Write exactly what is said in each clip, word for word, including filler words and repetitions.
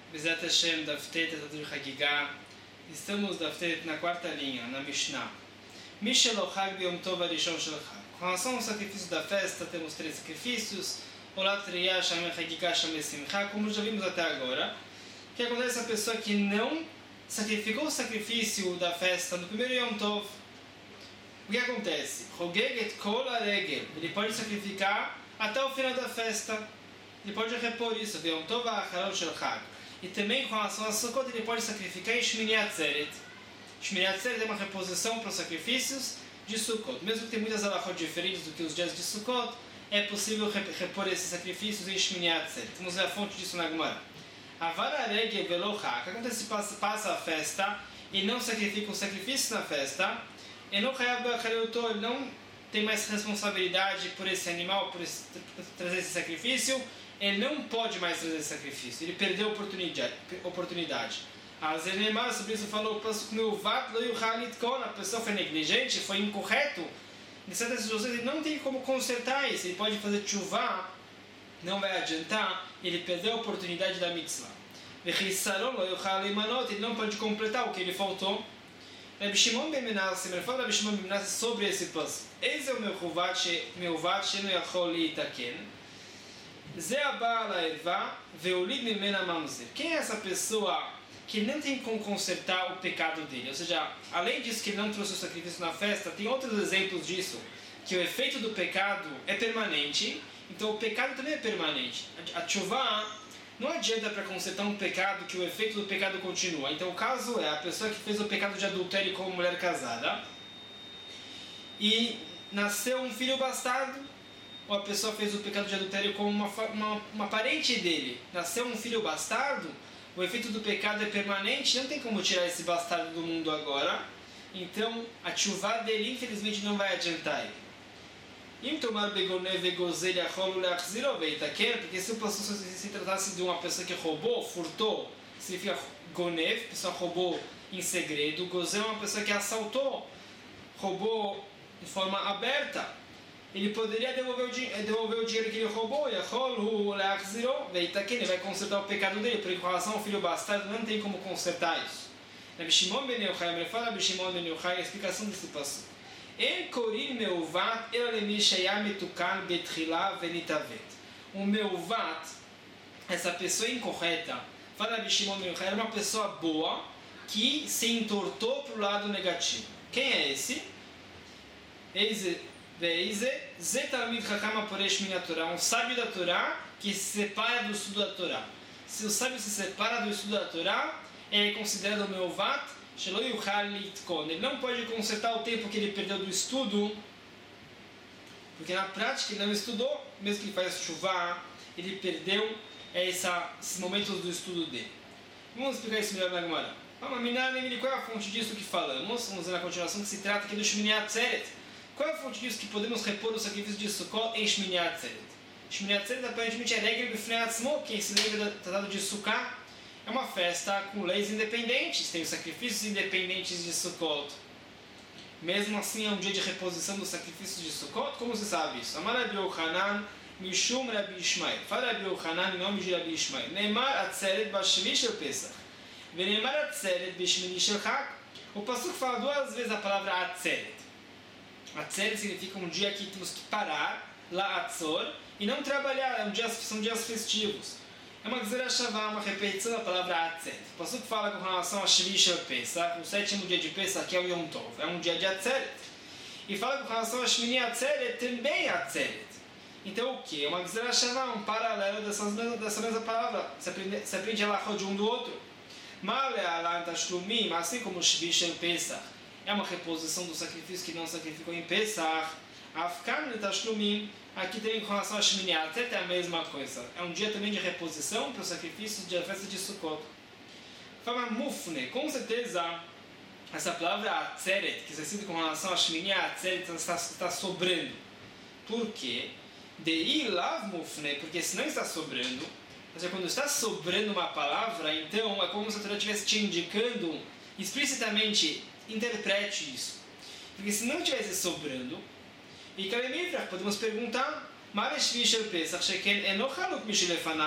Bezat Hashem, Daftet Tadur Hagigah. Estamos Daftet na quarta linha, na Mishnah. Mishelo Hag Yom Tov Arishon Shel Hag. Com relação ao sacrifício da festa, temos três sacrifícios. Olat Riyah, Shamei Hagigah, Shamei Simcha. Como já vimos até agora, o que acontece a pessoa que não sacrificou o sacrifício da festa no primeiro Yom Tov? O que acontece? Rogeget Kol Aregel. Ele pode sacrificar até o final da festa. Ele pode repor isso. Yom Tov Acharon Shel Hag. E também com relação a Sukkot, ele pode sacrificar em Shmini Atzeret. Shmini Atzeret é uma reposição para os sacrifícios de Sukkot. Mesmo que tenha muitas halachot diferentes do que os dias de Sukkot, é possível repor esses sacrifícios em Shmini Atzeret. Vamos ver a fonte disso na Gemara. Avara Regel Velo Hag. O que acontece se passa, passa a festa e não sacrifica o sacrifício na festa? Ele não tem mais responsabilidade por esse animal, por, esse, por trazer esse sacrifício. Ele não pode mais trazer esse sacrifício. Ele perdeu a oportunidade. oportunidade. A Zenemar sobre isso falou: a pessoa foi negligente, foi incorreto. Em certas situações ele não tem como consertar isso. Ele pode fazer chuvá, não vai adiantar. Ele perdeu a oportunidade da mitzvah. Ele não pode completar o que ele faltou. Rabbi Shimon ben Menashe, ele fala Rabbi Shimon ben Menashe sobre esse passo. Esse é o meu vat sheno yachol litaken. Quem é essa pessoa que não tem como consertar o pecado dele? Ou seja, além disso que ele não trouxe o sacrifício na festa, tem outros exemplos disso, que o efeito do pecado é permanente, então o pecado também é permanente. A tshuva não adianta para consertar um pecado que o efeito do pecado continua. Então o caso é a pessoa que fez o pecado de adultério como mulher casada e nasceu um filho bastardo, ou a pessoa fez o pecado de adultério como uma, uma, uma parente dele, nasceu um filho bastardo, o efeito do pecado é permanente, não tem como tirar esse bastardo do mundo agora, então a tshuva dele infelizmente não vai adiantar ele. Porque se, se tratasse de uma pessoa que roubou, furtou, significa gonev, pessoa roubou em segredo, gozel é uma pessoa que assaltou, roubou de forma aberta. Ele poderia devolver o, devolver o dinheiro que ele roubou, ele vai consertar o pecado dele, porque com relação ao filho bastardo não tem como consertar isso. Rabbi Shimon ben Yochai, ele fala Rabbi Shimon ben Yochai, a explicação desse passo. O meuvat, essa pessoa incorreta, fala Rabbi Shimon ben Yochai, era uma pessoa boa que se entortou para o lado negativo. Quem é esse? Esse um sábio da Torá que se separa do estudo da Torá. Se o sábio se separa do estudo da Torá, ele é considerado o meuvat, ele não pode consertar o tempo que ele perdeu do estudo, porque na prática ele não estudou, mesmo que ele faça chuvá, ele perdeu essa, esses momentos do estudo dele. Vamos explicar isso melhor na Gemara. Qual é a fonte disso que falamos? Vamos ver na continuação que se trata aqui do Shmini Atzeret. Qual é a fonte disso que podemos repor o sacrifício de Sukkot em Shmini Atzeret? Shmini Atzeret aparentemente é regra do Bifnei Atzmo, quem se lembra do tratado de Sukkot. É uma festa com leis independentes, tem os sacrifícios independentes de Sukkot. Mesmo assim é um dia de reposição dos sacrifícios de Sukkot. Como se sabe isso? Amar Rabbi Yochanan, Mishum Rabbi Ishmael. Fala Rabbi Yochanan em nome de Rabbi Ishmael. Neymar Atzeret Bashmi Shel Pesach. Veneymar Atzeret Bishmini Shel Chag. O pasuk fala duas vezes a palavra Atzeret. Atzeret significa um dia que temos que parar, la atzor, e não trabalhar, é um dia, são dias festivos. É uma gzera shavá, uma repetição da palavra Atzeret. O pasuk fala com relação a Shvi Shel Pesach, o sétimo dia de Pesach, que é o Yom Tov, é um dia de Atzeret. E fala com relação a Shmini Atzeret, também Atzeret. Então o que? É uma gzera shavá, um paralelo dessas mesmas, dessa mesma palavra. Você aprende, você aprende a lachot de um do outro. Male alan tashlumim, assim como Shvi Shel Pesach é uma reposição do sacrifício que não sacrificou em Pesach. Afkan Tashlumim, aqui tem com relação a Shmini Atzeret é a mesma coisa. É um dia também de reposição para os sacrifícios da festa de Sukkot. Fala Mufne, com certeza essa palavra Atzeret, que se cita com relação a Shmini Atzeret, está, está sobrando. Por quê? Dei lav Mufne, porque se não está sobrando, ou seja, quando está sobrando uma palavra, então é como se a Torá estivesse te indicando explicitamente. Interprete isso. Porque se não tivesse sobrando, e podemos perguntar,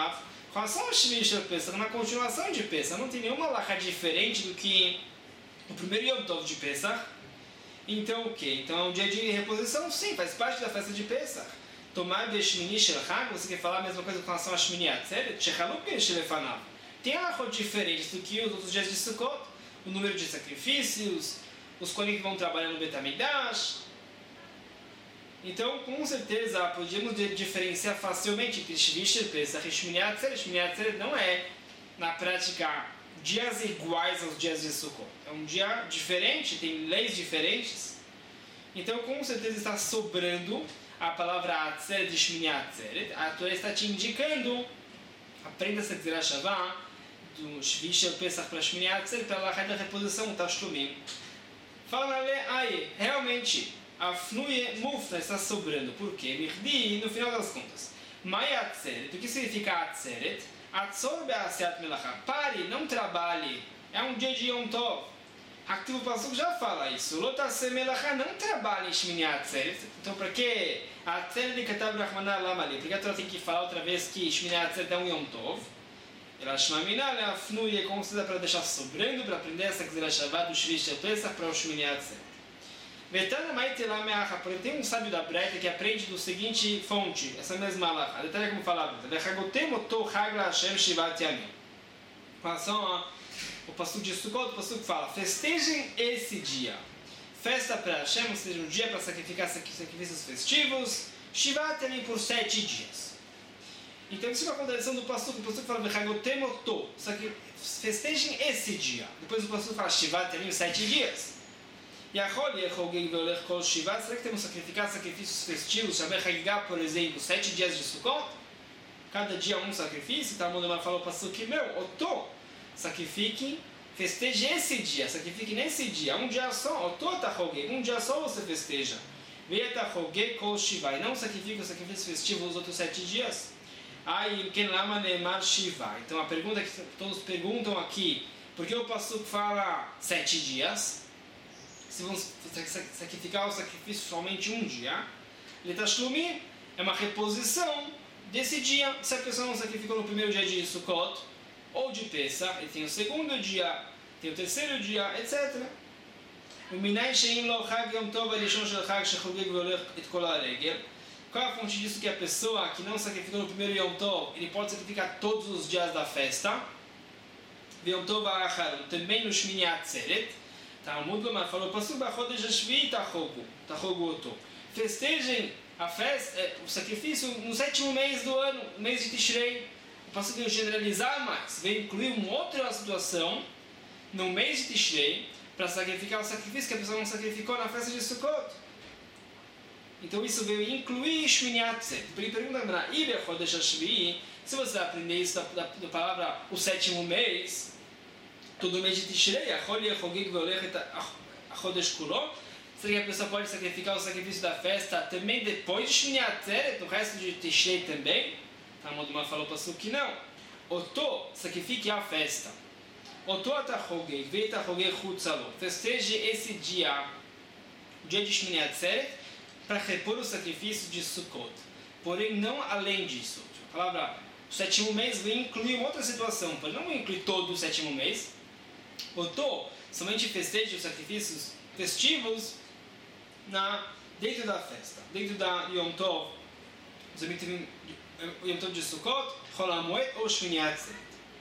Com relação ao Shvi Shel Pesach, na continuação de Pesach, não tem nenhuma halakha diferente do que o primeiro Yom Tov de Pesach. Então o que? Então é um dia de reposição? Sim, faz parte da festa de Pesach. Tomar de Shmini Shel Chag, você quer falar a mesma coisa com relação a Shmini Atzeret? Shechaluk Shelefanav. Tem halachot diferentes do que os outros dias de Sukkot. O número de sacrifícios, os kohanim que vão trabalhar no Bet HaMikdash. Então, com certeza, podíamos diferenciar facilmente entre Shvi Shel Pesach e Shmini Atzeret. Shmini Atzeret não é, na prática, dias iguais aos dias de Sukkot. É um dia diferente, tem leis diferentes. Então, com certeza, está sobrando a palavra Atzeret de Shmini Atzeret. A Torá está te indicando, aprenda essa Gzerah Shavah, do Shvi Shel Pesach para Shmini Atzeret, para a da reposição, o Tashlumim. Fala, aí, realmente, a Fnuye Mufta está sobrando. Por quê? Mirdi, no final das contas. Mai Atzeret, o que significa Atzeret? Atzor be'asiat melachá. Pare, não trabalhe. É um dia de Yom Tov. Haktiv Pasuk já fala isso. Lotase melachá, não trabalhe em Shmini Atzeret. Então, para que Atzeret de Katav Rachmanah Lamali? Porque a Torá tem que falar outra vez que Shmini Atzeret é um Yom Tov. Ela Shmaminah, ela Fnuye, como se dá para deixar sobrando, para aprender essa Gzerah Shavah do Shvi Shel Pesach para o Shmini Atzeret. Tem um sábio da Breita que aprende do seguinte fonte, essa mesma halakha. Detalhe como falava. Com relação ao passuco de Sukkot, o passuco fala: festejem esse dia. Festa para Hashem, ou seja, um dia para sacrificar sacrifícios festivos. Shivat Yamim por sete dias. Então isso é uma contradição do passuco. O passuco fala: festejem esse dia. Depois o passuco fala: Shivat Yamim, sete dias. Será que temos que sacrificar sacrifícios festivos? Shabbat Hagigah, por exemplo, sete dias de Sukkot? Cada dia um sacrifício? Tá, Manoel falou para o que meu, Otô, sacrifique, festeje esse dia, sacrifique nesse dia, um dia só, Otô Tahogeg, um dia só você festeja. Veia Tahogeg Kol Shiva, e não sacrifique o sacrifício festivo os outros sete dias. Aí, Ken Lama Neemar Shiva. Então a pergunta que todos perguntam aqui, por que o passuco fala sete dias? Se vão sacrificar o sacrifício somente um dia, Letashlumi é uma reposição desse dia. Se a pessoa não sacrificou no primeiro dia de Sukkot ou de Pesach, ele tem o segundo dia, tem o terceiro dia, etcétera. Qual é a fonte disso? Que a pessoa que não sacrificou no primeiro Yom Tov, ele pode sacrificar todos os dias da festa. Yom Tov também no Shmini Atzeret. Talmud Lomar falou: Pasuk b'chodesh hashvi tachogu, tachogu oto. Festejem a festa, é, o sacrifício no sétimo mês do ano, no mês de Tishrei. O Pasuk veio generalizar mais, veio incluir uma outra situação no mês de Tishrei para sacrificar o sacrifício que a pessoa não sacrificou na festa de Sukkot. Então isso veio incluir Shmini Atzeret. Por isso pergunta para Ibe chodesh hashvi, se você vai aprender isso da, da, da palavra o sétimo mês, todo mês de Tishrei, Achol Yechogeg Veolechet Achodesh Kulo. Será que a pessoa pode sacrificar o sacrifício da festa também depois de Shmini Atzeret, no resto de Tishrei também? Talmud Lomar falou para o que não. Otô, sacrifique a festa. Otô Atachogeg, Veit Achogeg Chutzalo. Festeje esse dia, o dia de Shmini Atzeret, para repor o sacrifício de Sukkot. Porém, não além disso. A palavra o sétimo mês vem incluir uma outra situação, para não incluir todo o sétimo mês. Otô, somente festeja os sacrifícios festivos na, dentro da festa, dentro da Yom Tov, Yom Tov de Sukkot, Chol HaMoed ou Shmini Atzeret.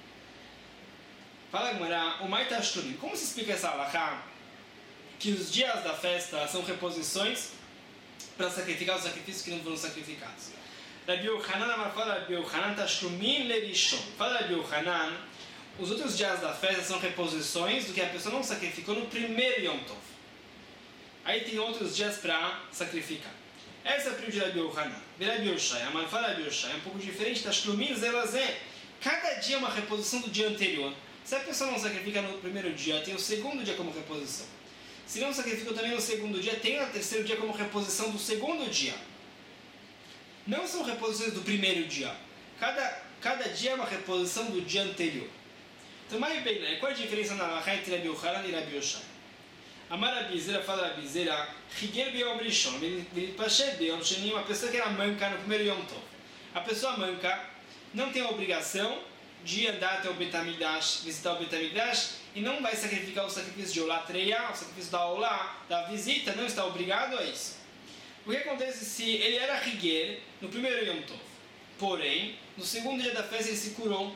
Fala Gemara, o Mai Tashlumim. Como se explica essa halakha? Que os dias da festa são reposições para sacrificar os sacrifícios que não foram sacrificados. Rabbi Yochanan fala, Rabbi Yochanan Tashlumim Lerishon. Fala Rabbi Yochanan, os outros dias da festa são reposições do que a pessoa não sacrificou no primeiro Yom Tov. Aí tem outros dias para sacrificar. Essa é a opinião de Rabbi Yochanan. Rabbi Yoshai, a fala Rabbi Yoshai é um pouco diferente da Tashlumim Zelazé. Cada dia é uma reposição do dia anterior. Se a pessoa não sacrifica no primeiro dia, tem o segundo dia como reposição. Se não sacrificou também no segundo dia, tem o terceiro dia como reposição do segundo dia. Não são reposições do primeiro dia. Cada, cada dia é uma reposição do dia anterior. Então, mais bem, né? Qual a diferença na halakha entre Rabbi Yochanan e Rabbi Yoshai? Amar Rabbi Zera fala Rabbi Zera, Higel Beyom Rishon, Vilipashe Beyom Sheni, uma pessoa que era manca no primeiro Yom Tov. A pessoa manca, não tem a obrigação de andar até o Bet HaMikdash, visitar o Bet HaMikdash, e não vai sacrificar o sacrifício de Olatreia, o sacrifício da Olá, da visita, não está obrigado a isso. O que acontece se ele era Higuer no primeiro Yom Tov, porém, no segundo dia da festa ele se curou?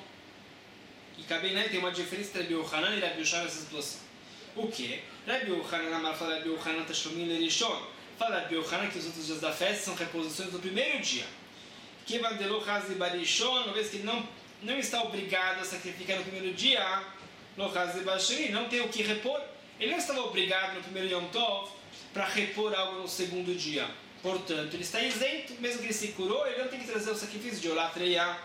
E cabe, né, tem uma diferença entre Rabbi Yochanan e Rabbi Yoshua nessa situação. O que? Rabbi Yochanan, Amar fala Rabbi Yochanan, Tashlumin Lerishon. Fala Rabbi Yochanan que os outros dias da festa são reposições do primeiro dia. Que Vandelo Chazi Barishon, uma vez que ele não, não está obrigado a sacrificar no primeiro dia, Lo Chazi Bashiri, não tem o que repor. Ele não estava obrigado no primeiro Yom Tov para repor algo no segundo dia. Portanto, ele está isento, mesmo que ele se curou, ele não tem que trazer o sacrifício de Olatreia.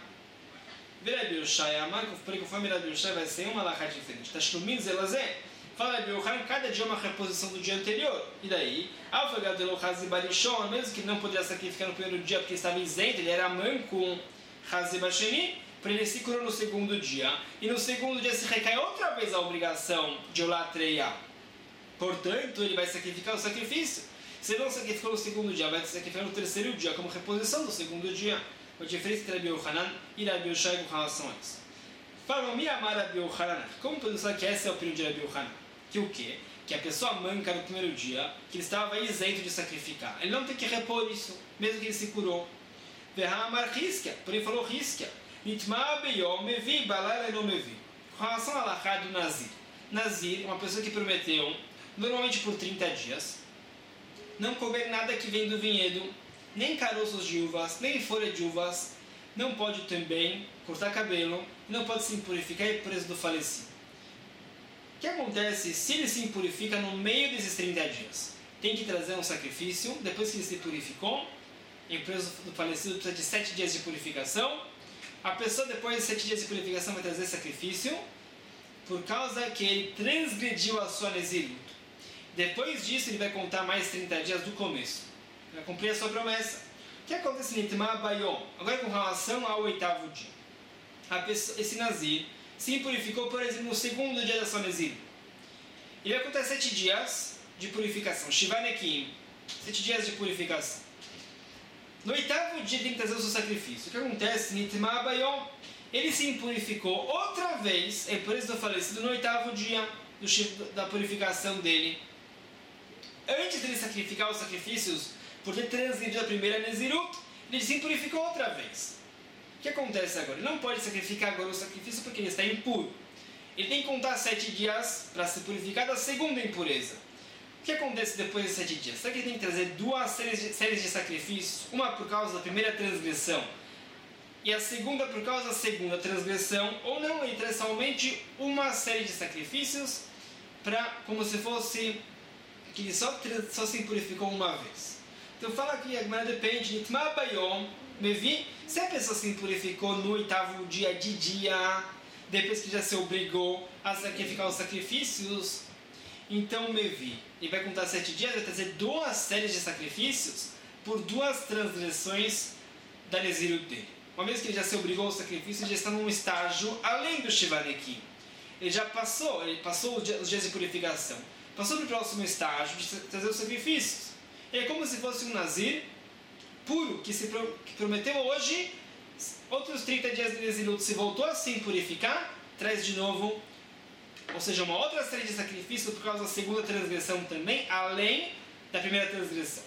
Rabbi Yoshai Amar, porém conforme Rabbi Yoshai vai ser uma alahá diferente. Tashlumin Zelazé, fala Rabbi Yochanan, cada dia é uma reposição do dia anterior. E daí, Alfagad de Lo Chazi Barishon, mesmo que não poderia sacrificar no primeiro dia porque estava isento, ele era manco, Chazi Basheni, para ele se curou no segundo dia. E no segundo dia se recai outra vez a obrigação de Olatreia. Portanto, ele vai sacrificar o sacrifício. Se ele não sacrificou no segundo dia, vai sacrificar no terceiro dia, como reposição do segundo dia. A diferença entre Rabbi Yochanan e Rabbi Yoshai com relação a isso. Falam, mi amar Rabbi Yochanan. Como podemos falar que essa é a opinião de Rabbi Yochanan? Que o quê? Que a pessoa manca no primeiro dia, que ele estava isento de sacrificar. Ele não tem que repor isso, mesmo que ele se curou. Verra amar riskia, porém falou riskia. Nitma beyom mevi, balala não mevi. Com relação à alahá do Nazir. Nazir é uma pessoa que prometeu, normalmente por trinta dias, não comer nada que vem do vinhedo, nem caroços de uvas, nem folha de uvas, não pode também cortar cabelo, não pode se impurificar e preso do falecido. O que acontece se ele se impurifica no meio desses trinta dias? Tem que trazer um sacrifício, depois que ele se purificou, em preso do falecido precisa de sete dias de purificação. A pessoa depois de sete dias de purificação vai trazer sacrifício, por causa que ele transgrediu a sua Nezirut. Depois disso ele vai contar mais trinta dias do começo. Vai cumprir a sua promessa. O que acontece em Nitma Bayom? Agora com relação ao oitavo dia. A pessoa, esse Nazir se impurificou, por exemplo, no segundo dia da sua Nezir. Ele vai contar sete dias de purificação. Shivanekim. Sete dias de purificação. No oitavo dia tem que trazer o seu sacrifício. O que acontece em Nitma Bayom? Ele se impurificou outra vez, é por isso do falecido, no oitavo dia do, da purificação dele. Antes dele sacrificar os sacrifícios, por ter transgredido a primeira Nezirut, ele se purificou outra vez. O que acontece agora? Ele não pode sacrificar agora o sacrifício porque ele está impuro. Ele tem que contar sete dias para se purificar da segunda impureza. O que acontece depois de sete dias? Será que ele tem que trazer duas séries de, séries de sacrifícios? Uma por causa da primeira transgressão e a segunda por causa da segunda transgressão? Ou não, ele traz somente uma série de sacrifícios para, como se fosse que ele só, só se purificou uma vez. Então fala que a Gemara depende, Nitma Bayom, Mevi, se a pessoa se purificou no oitavo dia de dia, depois que já se obrigou a sacrificar os sacrifícios, então Mevi, ele vai contar sete dias, vai trazer duas séries de sacrifícios por duas transgressões da Nezirut dele. Uma vez que ele já se obrigou ao sacrifício, ele já está num estágio além do Shivanekim. Ele já passou, ele passou os dias de purificação. Passou para o próximo estágio de trazer os sacrifícios. É como se fosse um Nazir puro, que se pro, que prometeu hoje, outros trinta dias de Nezirut, se voltou a se purificar, traz de novo, ou seja, uma outra série de sacrifícios por causa da segunda transgressão também, além da primeira transgressão.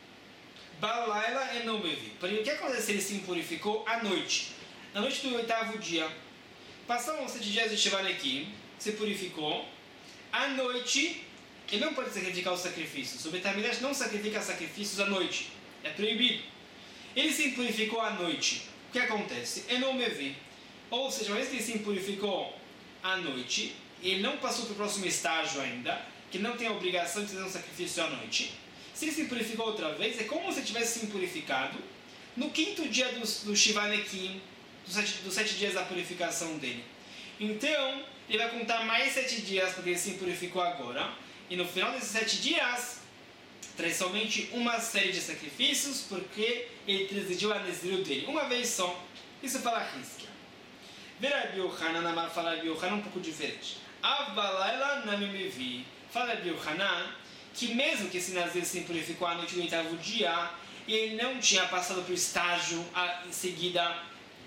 Balaila e não mevi. Porém, o que acontece se ele se impurificou à noite? Na noite do oitavo dia, passaram sete dias de Shivanekim, se purificou, à noite, ele não pode sacrificar os sacrifícios. O Bet HaMikdash não sacrifica sacrifícios à noite. É proibido. Ele se impurificou à noite. O que acontece? Eu não me vi. Ou seja, uma vez que ele se impurificou à noite, ele não passou para o próximo estágio ainda, que não tem a obrigação de fazer um sacrifício à noite. Se ele se impurificou outra vez, é como se ele tivesse se impurificado no quinto dia do, do Shivanekim, dos sete, dos sete dias da purificação dele. Então, ele vai contar mais sete dias porque ele se impurificou agora. E no final desses sete dias, traz somente uma série de sacrifícios, porque ele transgrediu a Nezirut dele. Uma vez só. Isso fala Hiskia. Ver Rabbi Yochanan, Amar fala Rabbi Yochanan um pouco diferente. Avalaila namimevi. Fala Rabbi Yochanan que mesmo que esse Nazir se purificou à noite do oitavo dia, e ele não tinha passado para o estágio a, em seguida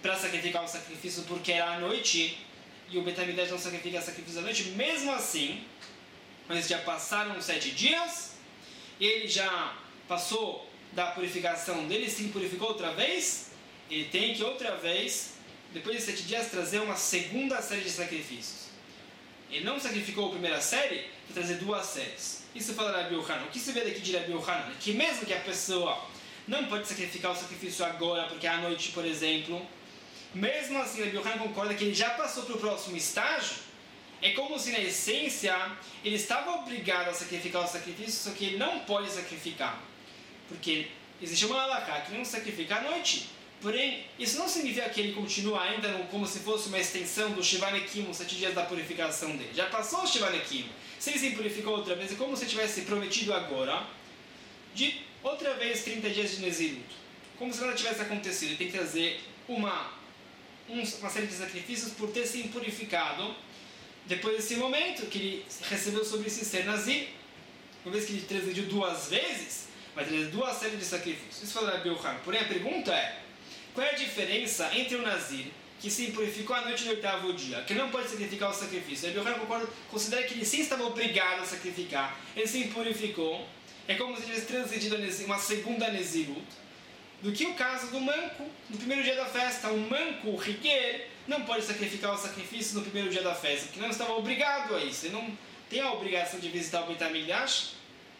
para sacrificar o sacrifício porque era à noite, e o Beit HaMikdash não sacrifica sacrifício à noite, mesmo assim, mas já passaram sete dias, ele já passou da purificação dele, se purificou outra vez, ele tem que outra vez, depois de sete dias, trazer uma segunda série de sacrifícios. Ele não sacrificou a primeira série, vai trazer duas séries. Isso fala Rabi Yohanan. O que se vê daqui de Rabi Yohanan? Que mesmo que a pessoa não pode sacrificar o sacrifício agora, porque é à noite, por exemplo, mesmo assim Rabi Yohanan concorda que ele já passou para o próximo estágio. É como se na essência ele estava obrigado a sacrificar o sacrifício, só que ele não pode sacrificar. Porque existe uma halakha que não sacrifica à noite. Porém, isso não significa que ele continua ainda no, como se fosse uma extensão do Shiva Nekim, os sete dias da purificação dele. Já passou o Shiva Nekim. Se ele se purificou outra vez, é como se tivesse prometido agora de outra vez trinta dias de Nezirut. Como se nada tivesse acontecido. Ele tem que trazer uma, um, uma série de sacrifícios por ter se purificado depois desse momento que ele recebeu sobre si ser Nazir. Uma vez que ele transgrediu duas vezes, vai trazer duas séries de sacrifícios. Isso fala Rabi Yohanan. Porém, a pergunta é: qual é a diferença entre o Nazir, que se purificou à noite do oitavo dia, que não pode sacrificar o sacrifício? Rabi Yohanan concorda, considera que ele sim estava obrigado a sacrificar, ele se purificou, é como se tivesse transgredido uma segunda Nezirut, do que o caso do manco, no primeiro dia da festa. O manco, o Higuer, não pode sacrificar o sacrifício no primeiro dia da festa, porque não estava obrigado a isso, ele não tem a obrigação de visitar o Beit HaMikdash.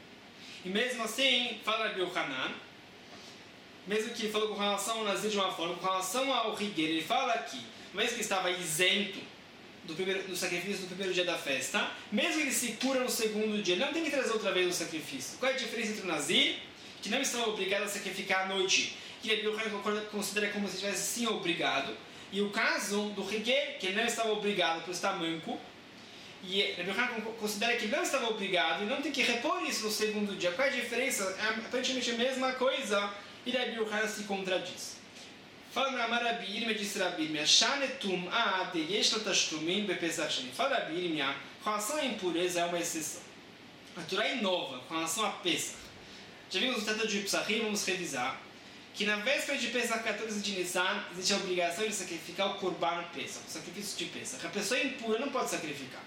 E mesmo assim, fala Rabi Yohanan, mesmo que ele falou com relação ao Nazir de uma forma, com relação ao Higuer, ele fala aqui, mesmo que estava isento do, primeiro, do sacrifício no primeiro dia da festa, mesmo que ele se cura no segundo dia, ele não tem que trazer outra vez o sacrifício. Qual é a diferença entre o Nazir, que não estava obrigado a sacrificar à noite, que Rabi Yohanan considera como se estivesse sim obrigado, e o caso do Higuer, que ele não estava obrigado por estar manco, e Rabi Yohanan considera que ele não estava obrigado e não tem que repor isso no segundo dia. Qual é a diferença? É aparentemente a mesma coisa, e Rabi Yohanan se contradiz. Fala Ramar Rabi Irmia, disse Rabi Irmia, Shanetum a de yesh latashlumin bepesach sheni. Fala Rabi Irmia, com relação à impureza é uma exceção. A Torá inova com relação a Pesach. Já vimos o Tratado de Psachim, vamos revisar que na véspera de Pesach, quatorze de Nissan, existe a obrigação de sacrificar o Korban Pesach, o sacrifício de Pesach. A pessoa impura não pode sacrificar.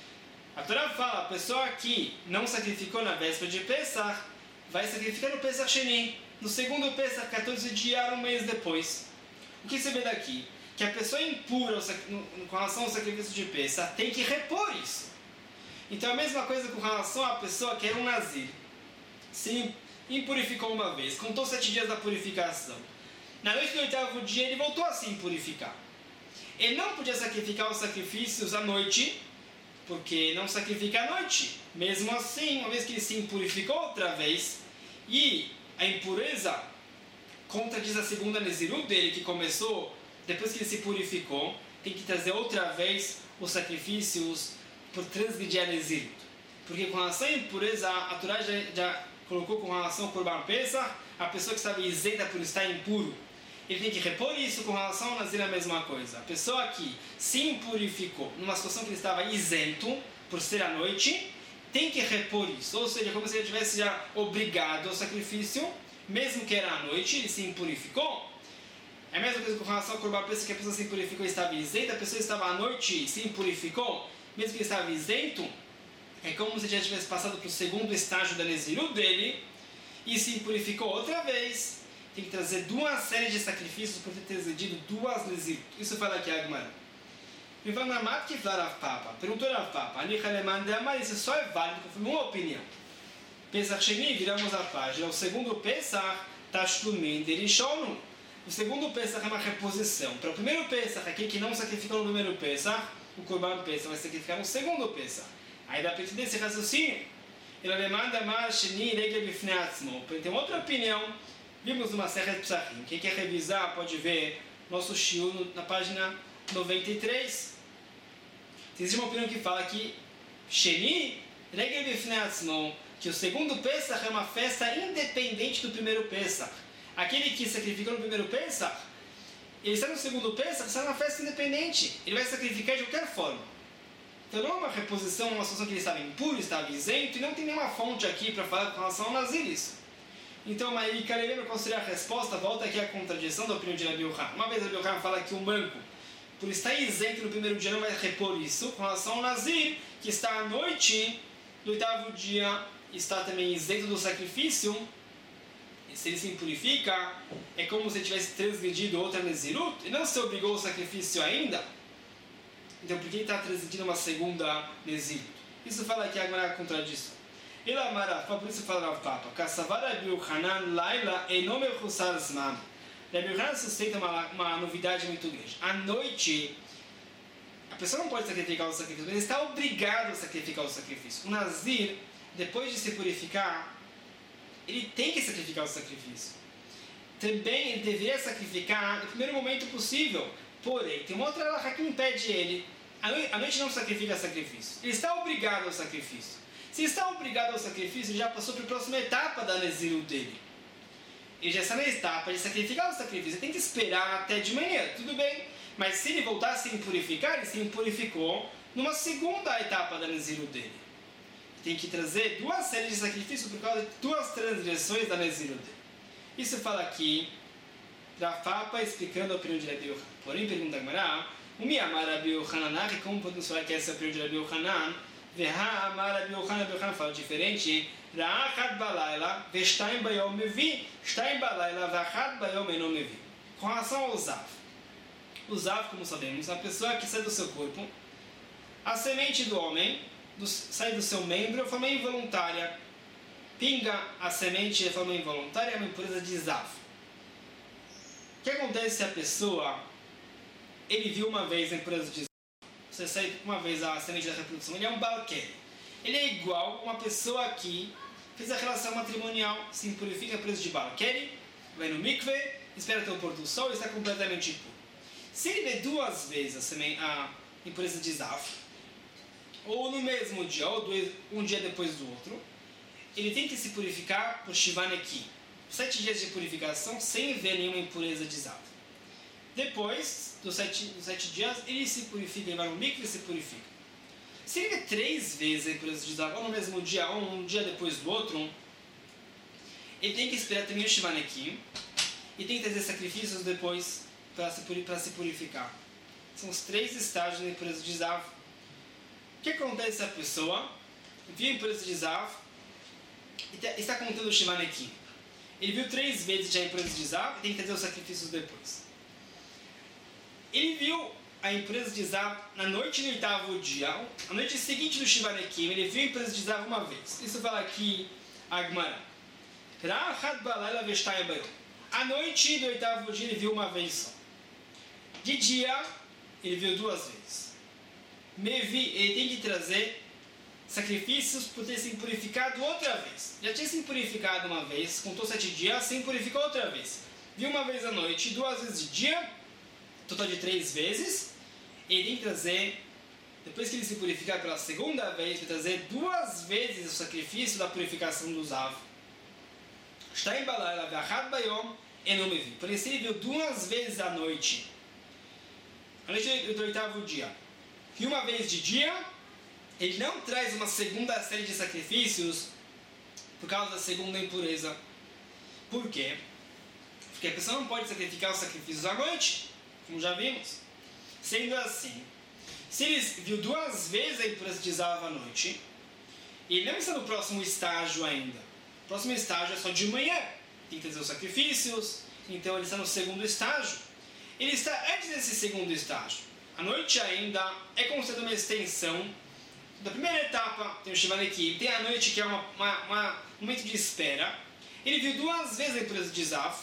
A Torá fala, a pessoa que não sacrificou na véspera de Pesach, vai sacrificar no Pesach Sheni, no segundo Pesach, quatorze dias, um mês depois. O que você vê daqui? Que a pessoa impura com relação ao sacrifício de Pesach tem que repor isso. Então a mesma coisa com relação à pessoa que era um Nazir. Se impurificou uma vez, contou sete dias da purificação. Na noite do oitavo dia ele voltou a se impurificar. Ele não podia sacrificar os sacrifícios à noite, porque não sacrifica à noite. Mesmo assim, uma vez que ele se impurificou outra vez, e a impureza contradiz a segunda Nezirut dele, que começou depois que ele se purificou, tem que trazer outra vez os sacrifícios por transgredir a Nezirut. Porque com relação à impureza, a Torá já, já colocou com relação ao Korban Pesach, a pessoa que estava isenta por estar impuro, ele tem que repor isso. Com relação ao Nazir, a mesma coisa. A pessoa que se impurificou numa situação que ele estava isento por ser à noite, tem que repor isso. Ou seja, como se ele tivesse já obrigado ao sacrifício, mesmo que era à noite, ele se impurificou. É a mesma coisa com relação ao Korban Pesach, que a pessoa se impurificou e estava isenta, a pessoa estava à noite e se impurificou, mesmo que ele estava isento, é como se já tivesse passado para o segundo estágio da Nezirut dele e se impurificou outra vez. Tem que trazer duas séries de sacrifícios por ter transgredido duas Nezirut. Isso fala aqui a Gemara. Perguntou Rav Papa, isso só é válido conforme uma opinião. Pesach Sheni, viramos a página. O segundo Pesach, Tashlumin Derishonu. O segundo Pesach é uma reposição. Para o primeiro Pesach, aquele que não sacrificou no primeiro Pesach, o Korban Pesach vai sacrificar no segundo Pesach. Aí dá para entender esse raciocínio. Ele demanda mais Sheni Regel Bifnei Atzmo. Tem outra opinião. Vimos uma série de Psachim. Quem quer revisar pode ver nosso shiur na página noventa e três. Existe uma opinião que fala que Sheni Regel Bifnei Atzmo, que o segundo Pesach é uma festa independente do primeiro Pesach. Aquele que sacrificou no primeiro Pesach, ele está no segundo Pesach, está numa festa independente. Ele vai sacrificar de qualquer forma. Então não é uma reposição, uma situação que ele estava impuro, estava isento, e não tem nenhuma fonte aqui para falar com relação ao Nazir isso. Então, mas lembra qual seria a resposta? Volta aqui a contradição da opinião de Rabi Yochanan. Uma vez Rabi Yochanan fala que um banco, por estar isento no primeiro dia, não vai repor isso, com relação ao Nazir, que está à noite do oitavo dia, está também isento do sacrifício, e se ele se impurifica, é como se ele tivesse transgredido outra Nezirut, e não se obrigou ao sacrifício ainda. Então, por que ele está transgredindo uma segunda Nezirut? Isso fala aqui a contradição. Ele amara, por isso fala Rav Papa, Kassavara Rabi Yochanan Laila eno mechusar zman. Rabi Yochanan sustenta uma, uma novidade muito grande. À noite, a pessoa não pode sacrificar o sacrifício, mas ele está obrigado a sacrificar o sacrifício. O Nazir, depois de se purificar, ele tem que sacrificar o sacrifício. Também ele deveria sacrificar no primeiro momento possível. Porém, tem uma outra halakha que impede ele. A noite, a noite não sacrifica sacrifício. Ele está obrigado ao sacrifício. Se está obrigado ao sacrifício, ele já passou para a próxima etapa da Nezirut dele. Ele já está na etapa de sacrificar o sacrifício. Ele tem que esperar até de manhã, tudo bem. Mas se ele voltar a se impurificar, ele se impurificou numa segunda etapa da Nezirut dele. Tem que trazer duas séries de sacrifício por causa de duas transgressões da Nezirut dele. Isso fala aqui, Rav Papa explicando a opinião de Rabi Yochanan. Porém, pergunta a Gemara, o Miamar Rabi Yochanan, como podemos falar que essa é a opinião de Rabi Yochanan? Veha Amar Rabi Yochanan, Rabi Yochanan fala diferente. Ra'achad balayla, ve'shtaim bayom mevi, shtaim balayla, ve'achad bayom eno mevi. Com relação ao Zav. O Zav, como sabemos, é a pessoa que sai do seu corpo, a semente do homem, do, sai do seu membro de forma involuntária, pinga a semente de forma involuntária, é uma impureza de Zav. O que acontece se a pessoa, ele viu uma vez a impureza de Zav? Você sai uma vez a semente da reprodução, ele é um balquer. Ele é igual a uma pessoa que fez a relação matrimonial, se impurifica a preço de balquer, vai no mikve, espera até o pôr do sol e está completamente impuro. Se ele vê duas vezes a, semente, a impureza de Zav, ou no mesmo dia, ou dois, um dia depois do outro, ele tem que se purificar por Shivaneki. Sete dias de purificação sem ver nenhuma impureza de Zav. Depois dos sete, dos sete dias, ele se purifica, ele vai no mikve e se purifica. Se ele vê três vezes a impureza de Zav, ou no mesmo dia, ou um dia depois do outro, ele tem que esperar também o Shivaneki e tem que trazer sacrifícios depois para se, para se purificar. São os três estágios da impureza de Zav. O que acontece se a pessoa viu a impureza de Zav e está contando o Shivaneki? Ele viu três vezes já a impureza de Zav e tem que trazer os sacrifícios depois. Ele viu a impureza de Zav na noite do oitavo dia, a noite seguinte do Shivaneki, ele viu a impureza de Zav uma vez. Isso fala aqui a Gemara. A noite do oitavo dia ele viu uma vez só. De dia, ele viu duas vezes. Mevi, ele tem que trazer sacrifícios por ter se impurificado outra vez. Já tinha se impurificado uma vez, contou sete dias, se impurificou outra vez. Viu uma vez à noite, duas vezes de dia, total de três vezes. Ele tem que trazer, depois que ele se purificar pela segunda vez, vai trazer duas vezes o sacrifício da purificação do Zav. Está embalado, agarrado bayom, e não me viu. Por isso ele viu duas vezes à noite, a noite do oitavo dia. E uma vez de dia, ele não traz uma segunda série de sacrifícios por causa da segunda impureza. Por quê? Porque a pessoa não pode sacrificar os sacrifícios à noite, como já vimos. Sendo assim, se ele viu duas vezes a impureza de Zav à noite, e ele não está no próximo estágio ainda. O próximo estágio é só de manhã. Tem que trazer os sacrifícios, então ele está no segundo estágio. Ele está antes desse segundo estágio. A noite ainda é considerada uma extensão da primeira etapa, tem o Shivaneki, tem a noite que é uma, uma, uma, um momento de espera. Ele viu duas vezes a impureza de Zav,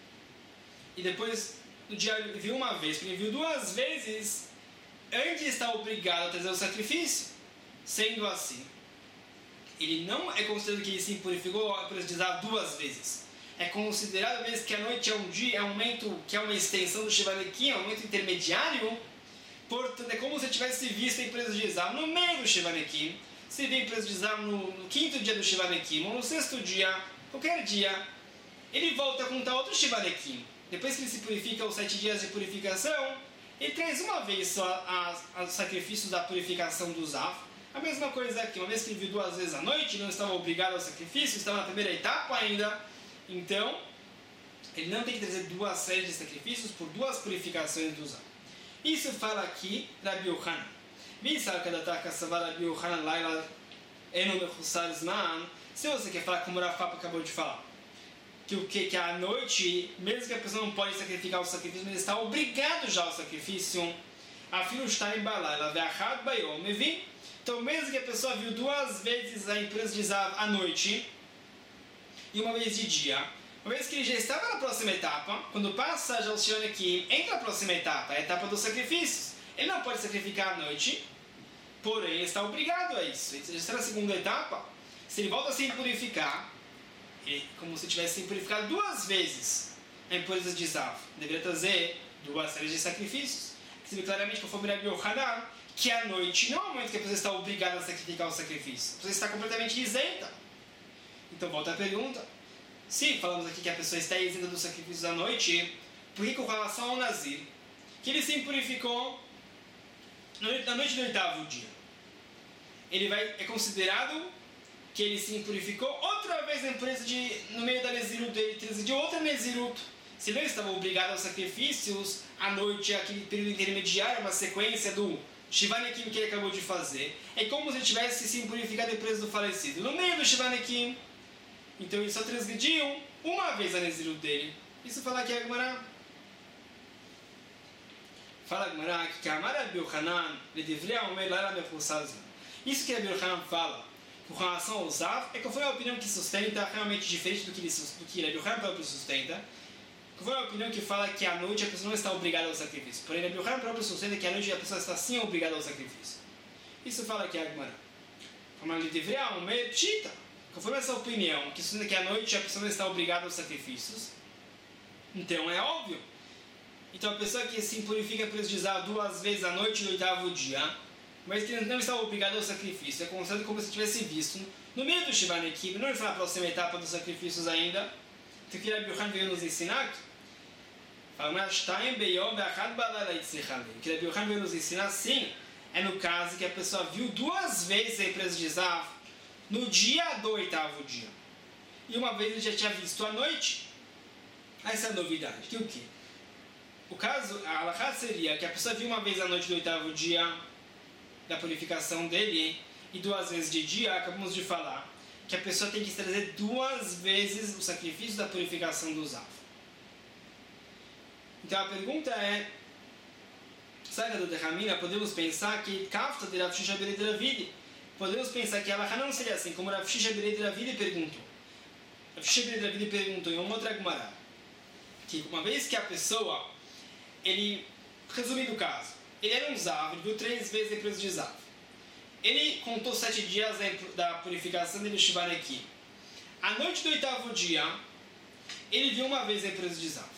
e depois no dia ele viu uma vez, porque ele viu duas vezes antes de estar obrigado a trazer o sacrifício. Sendo assim, ele não é considerado que ele se purificou a impureza de Zav duas vezes. É considerado mesmo que a noite é um dia, é um momento que é uma extensão do Shivaneki, é um momento intermediário. Portanto, é como se tivesse visto a impureza de Zav no meio do Shivaneki. Se vê a impureza de Zav no, no quinto dia do Shivaneki, ou no sexto dia, qualquer dia, ele volta a contar outro Shivaneki. Depois que ele se purifica os sete dias de purificação, ele traz uma vez só os sacrifícios da purificação do Zav. A mesma coisa aqui, uma vez que ele viu duas vezes à noite, não estava obrigado ao sacrifício, estava na primeira etapa ainda, Então, ele não tem que trazer duas séries de sacrifícios por duas purificações do Zav. Isso fala aqui Rabi Yochanan. Se você quer falar como o Rafapa acabou de falar, que o que? Que à noite, mesmo que a pessoa não pode sacrificar o sacrifício, mas está obrigado já ao sacrifício, a filha está em balá, ela vê a Had Bayom, me vi. Então, mesmo que a pessoa viu duas vezes a empresa de Zav à noite e uma vez de dia, uma vez que ele já estava na próxima etapa, quando passa já o Shivan aqui, entra na próxima etapa, a etapa dos sacrifícios. Ele não pode sacrificar à noite, porém ele está obrigado a isso. Ele já está na segunda etapa. Se ele volta a se purificar, ele, como se tivesse se purificado duas vezes a impureza de Zav, deveria trazer duas séries de sacrifícios. Você vê claramente, conforme Rabi Yochanan, que à noite não é o momento que a pessoa está obrigada a sacrificar o sacrifício. A pessoa está completamente isenta. Então volta a pergunta. Se falamos aqui que a pessoa está isenta dos sacrifícios à noite, por que com relação ao Nazir, que ele se purificou na noite do oitavo dia, ele vai, é considerado que ele se purificou outra vez na impureza de, no meio da Nezirut dele, de outra Nezirut. Se ele não estava obrigado aos sacrifícios, à noite, aquele período intermediário, uma sequência do Shivanekim que ele acabou de fazer, é como se ele tivesse se purificado depois do falecido. No meio do Shivanekim, então ele só transgrediu uma vez a Nezirut dele. Isso fala aqui a Gemara. Fala a Gemara que a Rabi Yochanan lhe deveria omer lá na Isso que a Rabi Yochanan fala com relação ao Zav é que foi a opinião que sustenta realmente diferente do que, ele, do que Rabi Yochanan próprio sustenta. Que foi a opinião que fala que à noite a pessoa não está obrigada ao sacrifício. Porém, Rabi Yochanan próprio sustenta que à noite a pessoa está sim obrigada ao sacrifício. Isso fala aqui a Gemara. Como ele deveria omer pshita. Conforme essa opinião, que sustenta que à noite a pessoa não está obrigada aos sacrifícios, então é óbvio. Então a pessoa que se purifica por deslizar duas vezes à noite no oitavo dia, mas que não está obrigada ao sacrifício, é considerado como se tivesse visto no meio do Shivanekim, não está na próxima etapa dos sacrifícios ainda. Então que Rabi Yochanan veio nos ensinar aqui. Que Rabi Yochanan veio nos ensinar sim, é no caso que a pessoa viu duas vezes a empresa de Zav no dia do oitavo dia. E uma vez ele já tinha visto à noite. Essa é a novidade. Que o quê? O caso, a halakha seria que a pessoa viu uma vez à noite do oitavo dia da purificação dele e duas vezes de dia, acabamos de falar, que a pessoa tem que trazer duas vezes o sacrifício da purificação do Zav. Então a pergunta é, sabe do Derramina, podemos pensar que Kafta de Rav Shisha Berei de Ravidi, podemos pensar que a halakha não seria assim, como Rav Shisha Berei de Ravidi perguntou. Rav Shisha Berei de Ravidi perguntou em uma outra Gemara, que uma vez que a pessoa, ele, resumindo o caso, ele era um Zav, ele viu três vezes a empresa de Zav. Ele contou sete dias da purificação dele Shivanekim. À noite do oitavo dia, ele viu uma vez a empresa de Zav.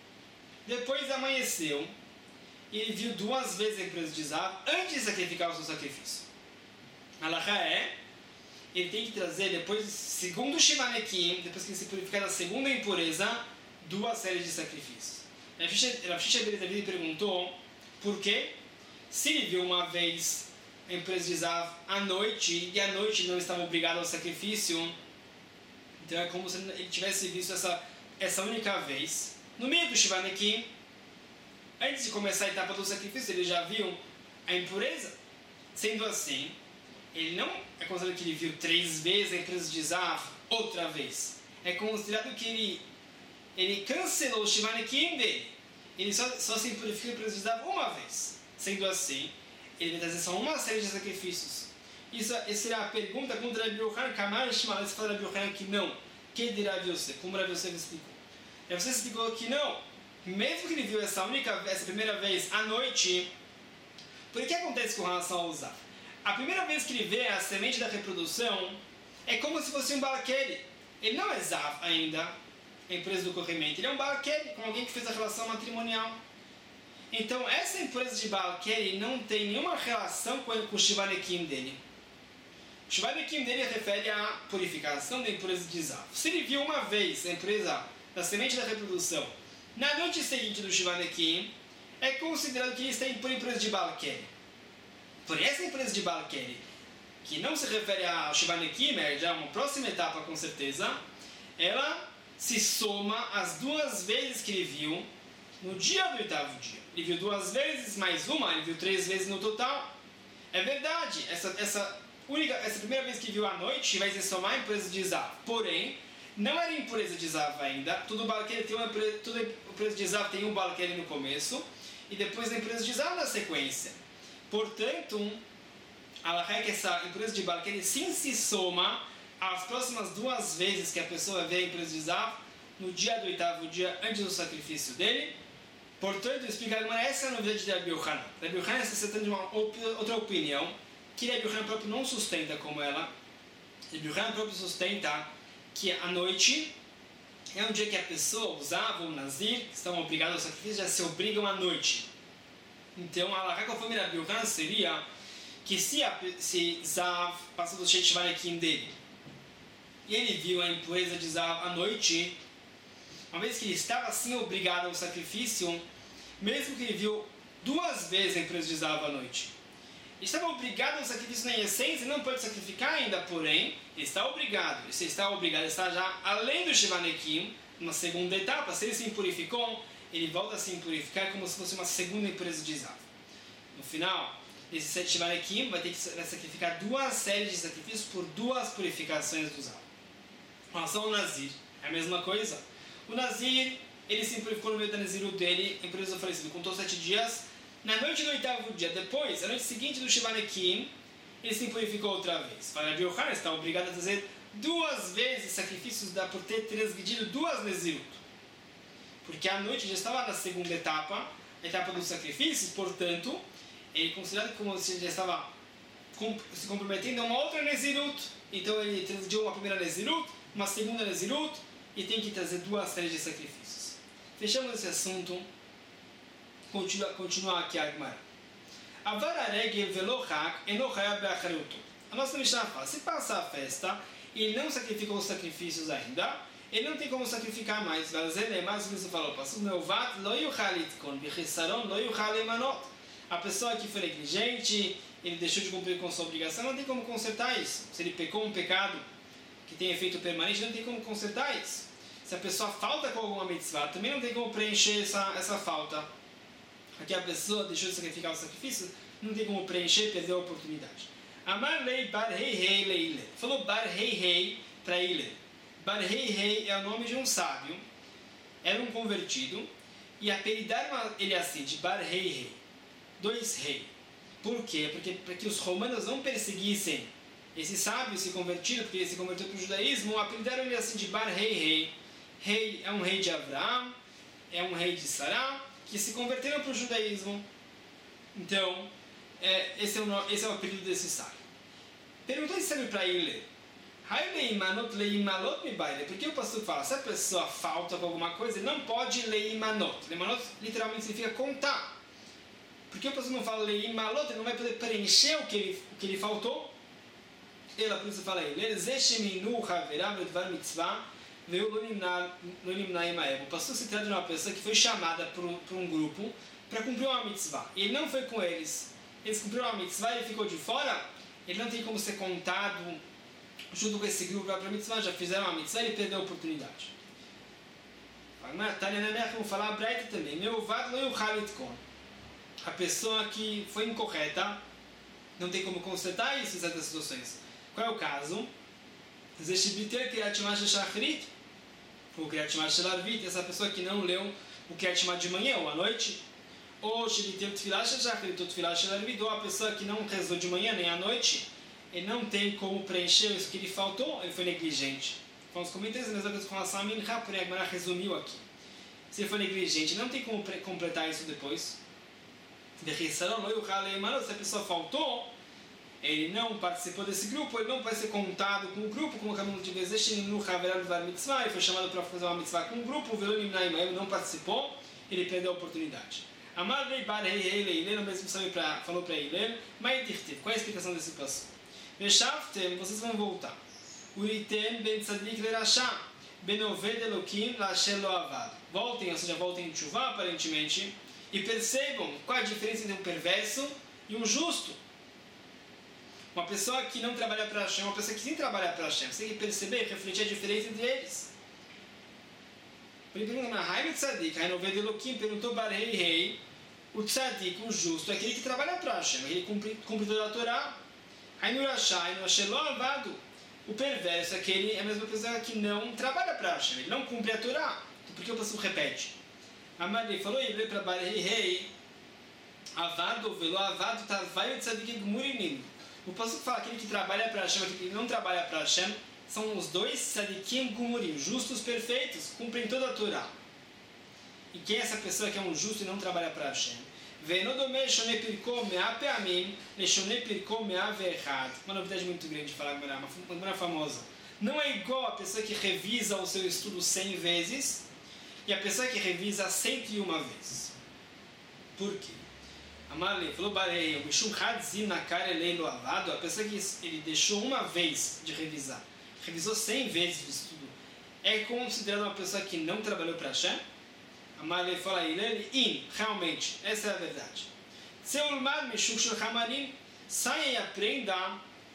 Depois amanheceu, e ele viu duas vezes a empresa de Zav antes de sacrificar o seu sacrifício. A halakha é, ele tem que trazer, depois, segundo o Shivanekim, depois que ele se purificar da segunda impureza, duas séries de sacrifícios. Rav Shisha Berei de Ravidi perguntou por quê? Se ele viu uma vez a empresa de Zav à noite e à noite ele não estava obrigado ao sacrifício, então é como se ele tivesse visto essa, essa única vez. No meio do Shivanekim, antes de começar a etapa do sacrifício, ele já viu a impureza. Sendo assim, ele não é considerado que ele viu três vezes a empresa de Zav outra vez. É considerado que ele ele cancelou o Shivanekim dele. Ele só, só se purifica e precisava uma vez. Sendo assim, ele vai trazer só uma série de sacrifícios. Isso, essa seria a pergunta contra Rabi Yochanan. Kamar Shimala, se fala Rabi Yochanan que não. Que dirá Rabi Yosef? Como Rabi Yosef explicou? Rabi Yosef explicou que não. Mesmo que ele viu essa única essa primeira vez à noite, por que acontece com relação ao Zav? A primeira vez que ele vê a semente da reprodução, é como se fosse um Balakeli. Ele não é Zav ainda, a empresa do corrimento. Ele é um Balakeli, como alguém que fez a relação matrimonial. Então, essa empresa de Balakeli não tem nenhuma relação com, com o Shivanekim dele. O Shivanekim dele refere à purificação da empresa de Zav. Se ele viu uma vez a empresa da semente da reprodução na noite seguinte do Shivanekim, é considerado que ele está em empresa de Balakeli. Por essa empresa de Balakeli, que não se refere ao Shivanekim, é já uma próxima etapa com certeza, ela se soma as duas vezes que ele viu no dia do oitavo dia. Ele viu duas vezes, mais uma, ele viu três vezes no total. É verdade, essa, essa, única, essa primeira vez que viu à noite vai se somar a impureza de Zav. Porém, não era impureza de Zav ainda. Tudo balqueiro tem uma tudo impureza de Zav tem um balqueiro no começo e depois a impureza de Zav na sequência. Portanto, a Halakha é que essa impureza de balqueiro sim se soma às próximas duas vezes que a pessoa vê a impureza de Zav no dia do oitavo dia antes do sacrifício dele. Portanto, explicar agora essa é a novidade de Rabbi Yochanan. Rabbi Yochanan está citando de uma op- outra opinião que Rabbi Yochanan próprio não sustenta como ela. Rabbi Yochanan próprio sustenta que a noite é um dia que a pessoa, os avos, o nazir, que estão obrigados ao sacrifício, já se obrigam à noite. Então, a halakha conforme Rabbi Yochanan seria que se, a, se Zav passou do Shet Shvanekim dele e ele viu a impureza de Zav à noite, uma vez que ele estava assim obrigado ao sacrifício, mesmo que ele viu duas vezes a impureza de Zav à noite, ele estava obrigado ao sacrifício na essência e não pode sacrificar ainda, porém, ele está obrigado. E se ele está obrigado, ele está já além do Shvanekim, uma segunda etapa. Se ele se impurificou, ele volta a se impurificar como se fosse uma segunda impureza de Zav. No final, esse sete Shvanekim vai ter que sacrificar duas séries de sacrifícios por duas purificações do Zav. Com relação ao Nazir, é a mesma coisa. O Nazir, ele se impurificou no meio da Nazirut dele, impureza do falecido, contou sete dias. Na noite do oitavo dia, depois, a noite seguinte do Shvanekim, ele se impurificou outra vez. Fala, Rabbi Yochanan está obrigado a fazer duas vezes sacrifícios por ter transgredido duas Nazirut. Porque a noite já estava na segunda etapa, a etapa dos sacrifícios, portanto, ele é considerado como se ele já estava se comprometendo a uma outra Nazirut. Então ele transgrediu uma primeira Nazirut, uma segunda Nazirut, e tem que trazer duas séries de sacrifícios. Fechamos esse assunto. Continua, continua aqui a Gemara. Avar haregel velo chak eno chayav be'achariuto. A nossa Mishnah fala, se passa a festa e ele não sacrificou os sacrifícios ainda, ele não tem como sacrificar mais. Mas isso falou, passou meu vat lo yuchal litkon bechisaron lo yuchal lemanot. A pessoa que foi negligente, ele deixou de cumprir com sua obrigação, não tem como consertar isso. Se ele pecou um pecado que tem efeito permanente, não tem como consertar isso. Se a pessoa falta com alguma mitzvah, também não tem como preencher essa, essa falta. Aqui a pessoa deixou de sacrificar o sacrifício, não tem como preencher, perdeu a oportunidade. Amar lei bar rei rei leile. Falou bar rei rei para Ile. Bar rei rei é o nome de um sábio, era um convertido, e apelidaram ele assim, de bar rei rei, dois rei. Por quê? Porque para que os romanos não perseguissem esse sábio se convertido, porque ele se converteu para o judaísmo, apelidaram ele assim de bar rei rei. Rei é um rei de Abraão, é um rei de Sará, que se converteram para o judaísmo. Então, é, esse, é o, esse é o apelido desse sábio. Perguntou esse sábio para ele, porque o pastor fala, se a pessoa falta com alguma coisa, ele não pode leimanot. Leimanot literalmente significa contar. Porque o pastor não fala leimalot, ele não vai poder preencher o que ele, o que ele faltou. Ela, por isso fala ele, o pastor se trata de uma pessoa que foi chamada por um, por um grupo para cumprir uma mitzvah. E ele não foi com eles. Eles cumpriram uma mitzvah e ele ficou de fora. Ele não tem como ser contado junto com esse grupo para a mitzvah. Já fizeram uma mitzvah e ele perdeu a oportunidade. Vamos falar a Braita também. Meu vado não é o Halitkon. A pessoa que foi incorreta não tem como consertar isso em certas situações. Qual é o caso? Zeshibiter Kriyat Shema Shachrit, o Kriyat Shema Shelarvit, essa pessoa que não leu o Kriyat Shema de manhã ou à noite, ou Shibiter Tfilah Shachrit, ou Tfilah Shelarvit, ou a pessoa que não rezou de manhã nem à noite, ele não tem como preencher isso que lhe faltou, ele foi negligente. Vamos comentar isso, a mesma coisa com relação a Mincha, porém a Gemara resumiu aqui. Se ele foi negligente, não tem como completar isso depois. Se a pessoa faltou, ele não participou desse grupo, ele não vai ser contado com o grupo, como acabamos de dizer, ele foi chamado para fazer uma mitzvah com o grupo, ele não participou, ele perdeu a oportunidade. Amar lei bar rei rei lei, ele mesmo sabe pra, falou para ele, mas qual é a explicação desse passo? Vocês vão voltar. Uritem ben tzadik lerashá, ben oved elokim lasher lo avad. Voltem, ou seja, voltem de chuva aparentemente, e percebam qual a diferença entre um perverso e um justo. Uma pessoa que não trabalha para Hashem, uma pessoa que sim trabalha para Hashem. Você tem que perceber e refletir a diferença entre eles. Ele pergunta, mas Haim Tzadik, Haim Oved Elokim, perguntou para Rei Rei, o Tzadik, o justo, é aquele que trabalha para Hashem, ele cumpre, cumpre toda a Torá. Haim Urashai, no Hashem Lo Avado, o perverso, é aquele, é a mesma pessoa que não trabalha para Hashem, ele não cumpre a Torá. Então por que o Passuco repete? Amali falou, ele veio para Rei Rei, Avado, Velo Avado, Tavai o Tzadik Gmurinim. O Passuco fala, aquele que trabalha para Hashem, aquele que não trabalha para Hashem, são os dois Tzadikim Gumurim, justos perfeitos, cumprem toda a Torá. E quem é essa pessoa que é um justo e não trabalha para Hashem? Uma novidade muito grande de falar, uma uma famosa. Não é igual a pessoa que revisa o seu estudo cem vezes e a pessoa que revisa cento e uma vezes. Por quê? Amarle falou, Barei, o Mishum Hadzim na cara leilo avado, a pessoa que ele deixou uma vez de revisar, revisou cem vezes de estudo, é considerado uma pessoa que não trabalhou para Hashem? Amarle fala ele, in, realmente, essa é a verdade. Seulmad Mishum Shul Hamarim, saia e aprenda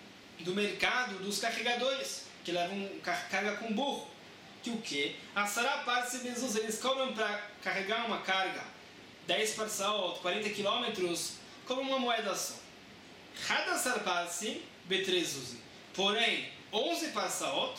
do mercado dos carregadores, que levam carga com burro. Que o quê? A Sarapaz eles cobram para carregar uma carga dez parsaot, quarenta quilômetros, como uma moeda só. Cada Sarapaz betrezuzi. Porém, onze parsaot,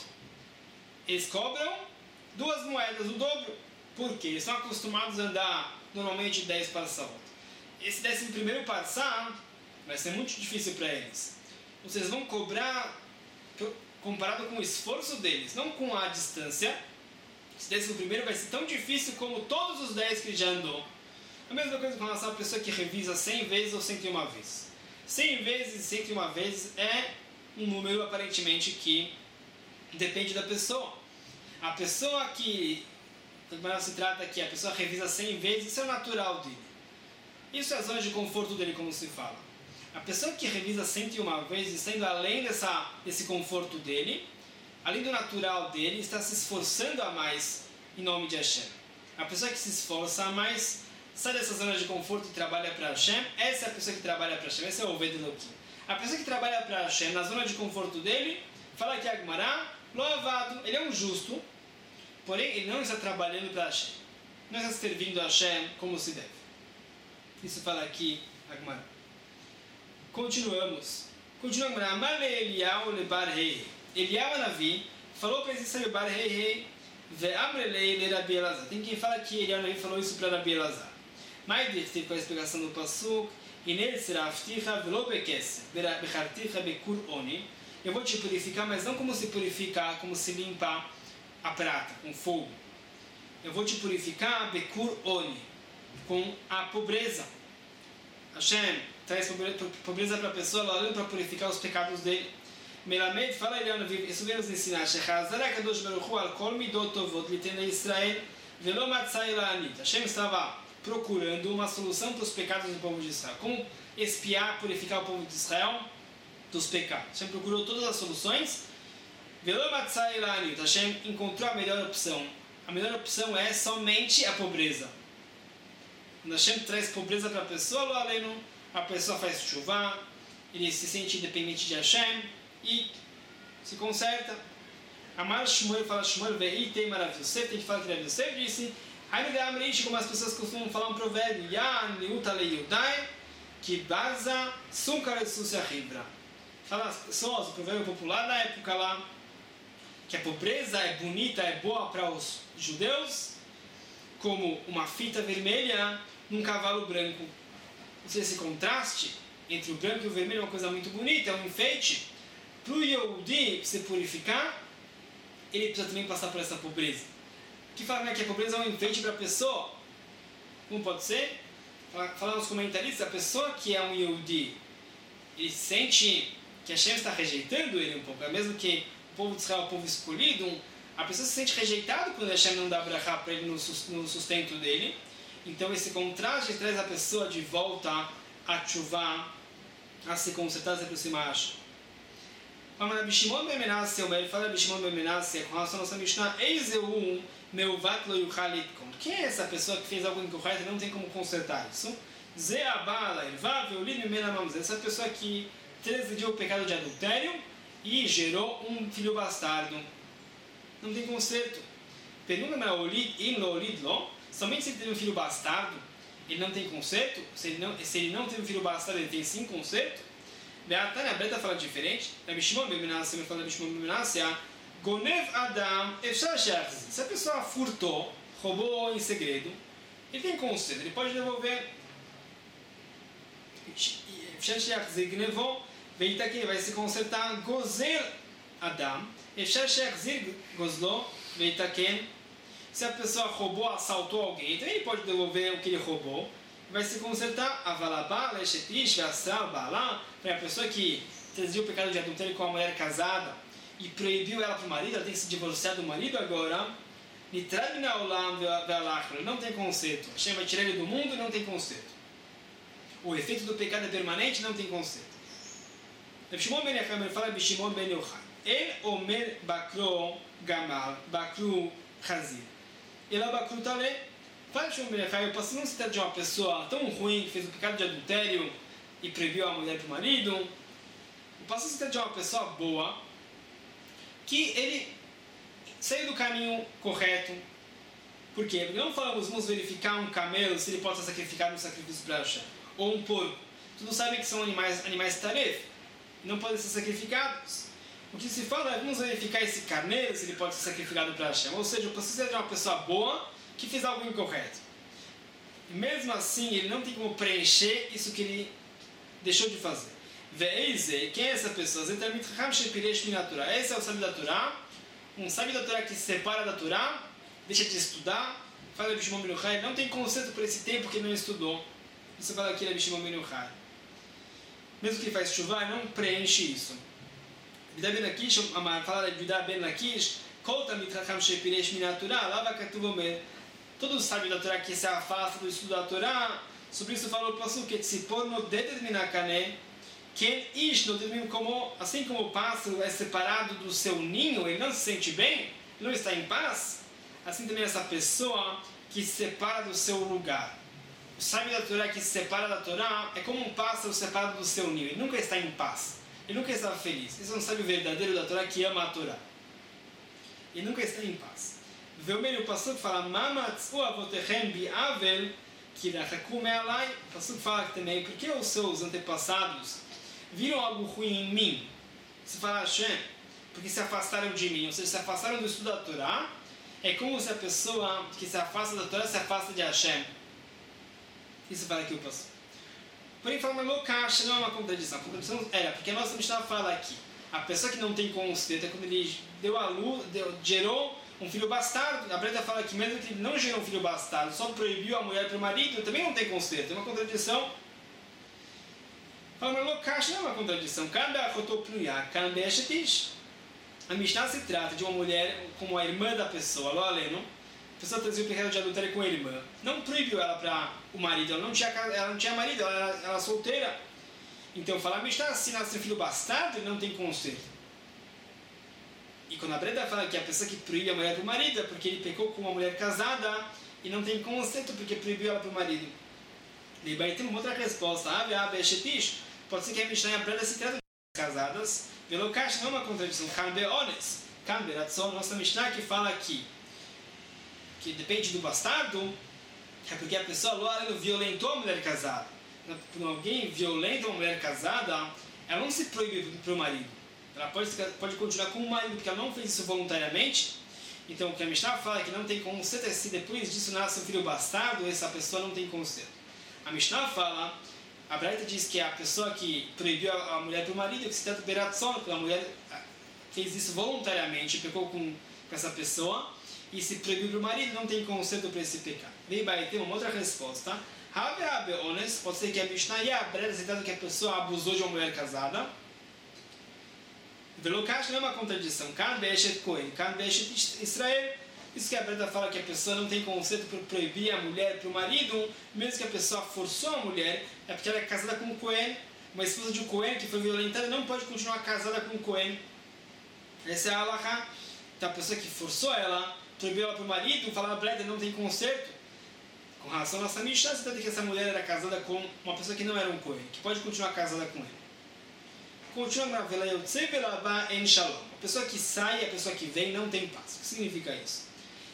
eles cobram duas moedas, o dobro. Por quê? Eles estão acostumados a andar normalmente dez parsaot. Esse décimo primeiro parsá vai ser muito difícil para eles. Vocês vão cobrar comparado com o esforço deles, não com a distância. Esse décimo primeiro vai ser tão difícil como todos os dez que já andou. A mesma coisa com relação à pessoa que revisa cem vezes ou cento e uma vezes. cem vezes e cento e uma vezes é um número aparentemente que depende da pessoa. A pessoa que se trata aqui, a pessoa revisa cem vezes, isso é o natural dele. Isso é a zona de conforto dele, como se fala. A pessoa que revisa cento e uma vezes, sendo além dessa, desse conforto dele, além do natural dele, está se esforçando a mais em nome de Hashem. A pessoa que se esforça a mais, sai dessa zona de conforto e trabalha para Hashem, essa é a pessoa que trabalha para Hashem, esse é o Oved Elokim. A pessoa que trabalha para Hashem, na zona de conforto dele, fala que Agmará, louvado, ele é um justo, porém ele não está trabalhando para Hashem, não está servindo a Hashem como se deve. Isso fala aqui Agmará. Continuamos. Continuamos. Amale Eliyahu lebar rei. Eliyahu Navi falou para esse lebar rei rei. Ve amrelei le Rabi Elazar. Tem quem fala que Eliyahu Navi falou isso para Rabi Elazar. Mas teve com a explicação do Pasuk. E nele será afticha velo bekesser. Becharticha bekur oni. Eu vou te purificar, mas não como se purifica, como se limpa a prata, com fogo. Eu vou te purificar bekur oni. Com a pobreza. Hashem traz pobreza para a pessoa, ela para purificar os pecados dele. Melamed fala ele, isso vem nos ensinar. Hashem estava procurando uma solução para os pecados do povo de Israel. Como espiar, purificar o povo de Israel dos pecados. Hashem procurou todas as soluções. Hashem encontrou a melhor opção. A melhor opção é somente a pobreza. Quando Hashem traz pobreza para a pessoa, a pessoa faz chuva, ele se sente independente de Hashem e se conserta. Amar Shmuel fala Shmuel vei tem Rav Yosef, tem que falar que Rav Yosef disse, como as pessoas costumam falar um provérbio, Yan liuta leyudai, que baza sunkar sucia ribra. Fala as pessoas, o provérbio popular da época lá, que a pobreza é bonita, é boa para os judeus, como uma fita vermelha num cavalo branco. Ou seja, esse contraste entre o branco e o vermelho é uma coisa muito bonita, é um enfeite. Para o Yehudi se purificar, ele precisa também passar por essa pobreza. Que fala, né, que a pobreza é um enfeite para a pessoa. Como pode ser? Falando nos comentaristas, a pessoa que é um Yehudi, ele sente que Hashem está rejeitando ele um pouco. É mesmo que o povo de Israel é o povo escolhido, a pessoa se sente rejeitado quando Hashem não dá brachá para ele no sustento dele. Então esse contraste traz a pessoa de volta a tshuva, a se consertar, a se aproximar a Hashem. Fala Rabi Shimon ben Menasseh, ele fala Rabi Shimon ben Menasseh, com relação à nossa Mishnah, Eizeu meuvat lo yuchal litkon. Quem é essa pessoa que fez algo incorreto e não tem como consertar isso? Ze abala erva veolim mimena mamzer. Essa pessoa que transgrediu o pecado de adultério e gerou um filho bastardo. Não tem conserto. Pergunta na Olid, in lo Olid lo, somente se ele teve um filho bastardo, ele não tem conserto? Se ele não, se ele não teve um filho bastardo, ele tem sim conserto? Beatana, a Breta fala diferente. Rabbi Shimon ben Menasseh, me fala Rabbi Shimon ben Menasseh, Gonev Adam, Efshar Sheachzir. Se a pessoa furtou, roubou em segredo, ele tem conserto, ele pode devolver. Efshar Sheachzir Gnevon, vem aqui, vai se consertar. Gozer Adam, Efshar Sheachzir Gozlo, vem aqui. Se a pessoa roubou, assaltou alguém, então ele pode devolver o que ele roubou. Vai se consertar. Avalabá, Leshetish, Vassal, Balá. Para a pessoa que trazia o pecado de adultério com uma mulher casada e proibiu ela para o marido, ela tem que se divorciar do marido agora. Nitrabina Olam Velachro, não tem conserto. Hashem vai tirar ele do mundo e não tem conserto. O efeito do pecado é permanente, não tem conserto. Shimon ben Yochai fala de Shimon ben Yochai. El Omer Bakro Gamal, Bakro Chazir. Ela Bakro Tale. Fala de Shimon ben Yochai, eu posso não se tratar de uma pessoa tão ruim que fez o pecado de adultério e proibiu a mulher para o marido. Eu posso se tratar de uma pessoa boa que ele saiu do caminho correto. Por quê? Porque não falamos, vamos verificar um camelo se ele pode ser sacrificado no sacrifício para Hashem. Ou um porco. Todos sabem que são animais, animais taref, não podem ser sacrificados. O que se fala é, vamos verificar esse carneiro se ele pode ser sacrificado para Hashem. Ou seja, eu preciso de uma pessoa boa que fez algo incorreto. E mesmo assim, ele não tem como preencher isso que ele deixou de fazer. Ve'eze, quem é essa pessoa? Esse é o sábio da Torá. Um sábio da Torá que se separa da Torá, deixa de estudar, fala de Shimon ben Yochai, não tem conceito por esse tempo que ele não estudou. Você fala aqui de Shimon ben Yochai. Mesmo que ele faz chuva, ele não preenche isso. Vida ben Lakish, fala de Vida ben Lakish, Kota mitracham shepiresh minatura, lava katuvomer. Todo sábio da Torá que se afasta do estudo da Torá, sobre isso falou o passuco que se por no determinakane, que ish no determina como, assim como o pássaro é separado do seu ninho, ele não se sente bem, ele não está em paz, assim também essa pessoa que se separa do seu lugar. O sábio da Torá que se separa da Torá é como um pássaro separado do seu ninho, ele nunca está em paz, ele nunca está feliz. Esse é um sábio verdadeiro da Torá que ama a Torá. Ele nunca está em paz. Vê o meio passuco fala Mamatzu avotechem bi'avel kirachaku me'alai. O passuco fala também, porque os seus antepassados viram algo ruim em mim? Se fala Hashem, porque se afastaram de mim, ou seja, se afastaram do estudo da Torá, é como se a pessoa que se afasta da Torá se afasta de Hashem. Isso fala aqui o passuco. Porém, fala, mas Lokash não é uma contradição. A contradição era, porque a nossa Mishnah fala aqui, a pessoa que não tem conceito é quando ele deu a luz, deu, gerou um filho bastardo. A Breta fala que mesmo que ele não gerou um filho bastardo, só proibiu a mulher para o marido, também não tem conceito. É uma contradição. Fala, mas Lokash não é uma contradição. A Mishnah se trata de uma mulher como a irmã da pessoa, lo aleno. A pessoa trazia o pecado de adultério com a irmã. Não proibiu ela para o marido, ela não tinha, ela não tinha marido, ela era, ela era solteira. Então, fala, a Mishnah, se nasce um filho bastardo, ele não tem conserto. E quando a Breda fala que a pessoa que proíbe a mulher para o marido é porque ele pecou com uma mulher casada e não tem conserto porque proibiu ela para o marido. E aí tem uma outra resposta. Pode ser que a Mishnah e a Breda se tratam de casadas. Velokash não é uma contradição. Kanbe ones. Kanbe ratzon. Nossa Mishnah que fala aqui que depende do bastardo é porque a pessoa violentou a mulher casada. Quando alguém violenta uma mulher casada, ela não se proíbe para o marido. Ela pode, pode continuar com o marido, porque ela não fez isso voluntariamente. Então, o que a Mishnah fala é que não tem conserto, se depois disso nasce um filho bastardo, essa pessoa não tem conserto. A Mishnah fala, a Braita diz que a pessoa que proibiu a mulher para o marido, que se trata de Beratzon, porque a mulher fez isso voluntariamente, pecou com, com essa pessoa, e se proibiu para o marido, não tem conserto para esse pecado. Vem vai ter uma outra resposta. Pode ser que a Mishnah e a Breda se trata que a pessoa abusou de uma mulher casada. Velokash não é uma contradição. Kan be'eshet kohen, kan be'eshet Israel. Isso que a Breda fala que a pessoa não tem conceito por proibir a mulher para o marido, mesmo que a pessoa forçou a mulher, é porque ela é casada com um Kohen. Uma esposa de um Kohen que foi violentada não pode continuar casada com um Kohen. Essa é a halakha. Então a pessoa que forçou ela, proibiu ela para o marido, fala a Breda não tem conserto. Com relação a nossa Mishnah, se trata que essa mulher era casada com uma pessoa que não era um Kohen, que pode continuar casada com ele. Continua na vela Yotze velava en shalom. A pessoa que sai e a pessoa que vem não tem paz. O que significa isso?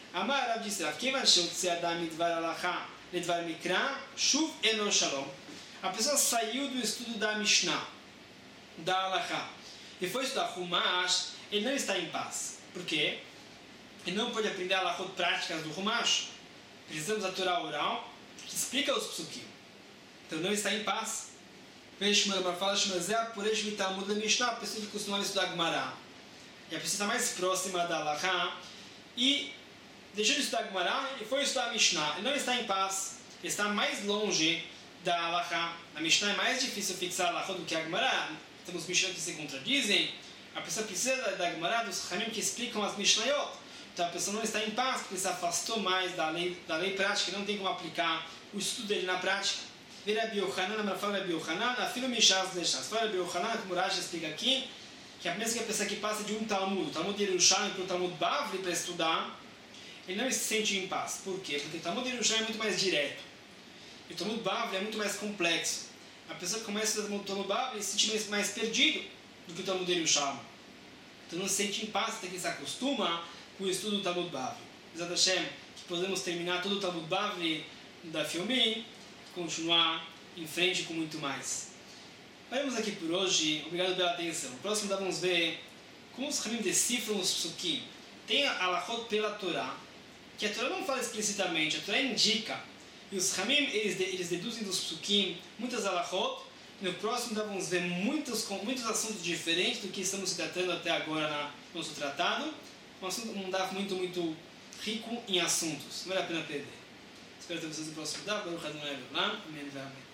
Amar Rav disse, Rav Kivan sheutziada midvar alachá ledvar mikra, shuv eno shalom. A pessoa saiu do estudo da Mishnah, da alachá, e foi estudar Humash, ele não está em paz. Por quê? Ele não pode aprender alachot práticas do Humash. Precisamos da Torá oral, que explica os psukim. Então não está em paz. Fala Shmazé, por Talmud da Mishnah, a pessoa que costumava estudar Gemara. E a pessoa está mais próxima da alachá, e deixou de estudar Gemara e foi estudar Mishnah. Ele não está em paz, ele está mais longe da alachá. A Mishnah é mais difícil fixar a alachá do que a Gemara. Temos Mishnah que se contradizem. A pessoa precisa da Gemara, dos Chamim que explicam as Mishnayot. Então a pessoa não está em paz porque se afastou mais da lei, da lei prática e não tem como aplicar o estudo dele na prática. Vira Rabi Yochanan, na fala Rabi Yochanan, na fila Mishas Leshas. Fala Rabi Yochanan, como Rashi explica aqui, que a mesma pessoa que passa de um Talmud, o Talmud de Yerushalmi para o Talmud Bavli para estudar, ele não se sente em paz. Por quê? Porque o Talmud de Yerushalmi é muito mais direto. E o Talmud Bavli é muito mais complexo. A pessoa que começa a estudar o Talmud Bavli se sente mais, mais perdido do que o Talmud de Yerushalmi. Então não se sente em paz até que se acostuma com o estudo do Talmud Bavli. Bezat Hashem, que podemos terminar todo o Talmud Bavli da Filmin, continuar em frente com muito mais. Vamos aqui por hoje. Obrigado pela atenção. No próximo dá vamos ver como os Ramim decifram os psukim. Tem a alachot pela Torá, que a Torá não fala explicitamente, a Torá indica. E os Ramim, eles, eles deduzem dos psukim muitas alachot. No próximo dá vamos ver muitos, muitos assuntos diferentes do que estamos tratando até agora no nosso tratado. Um assunto, um daf muito, muito rico em assuntos. Não vale a pena perder. Espero ter vocês no próximo daf. Baruch Adonai Leolam. Amém.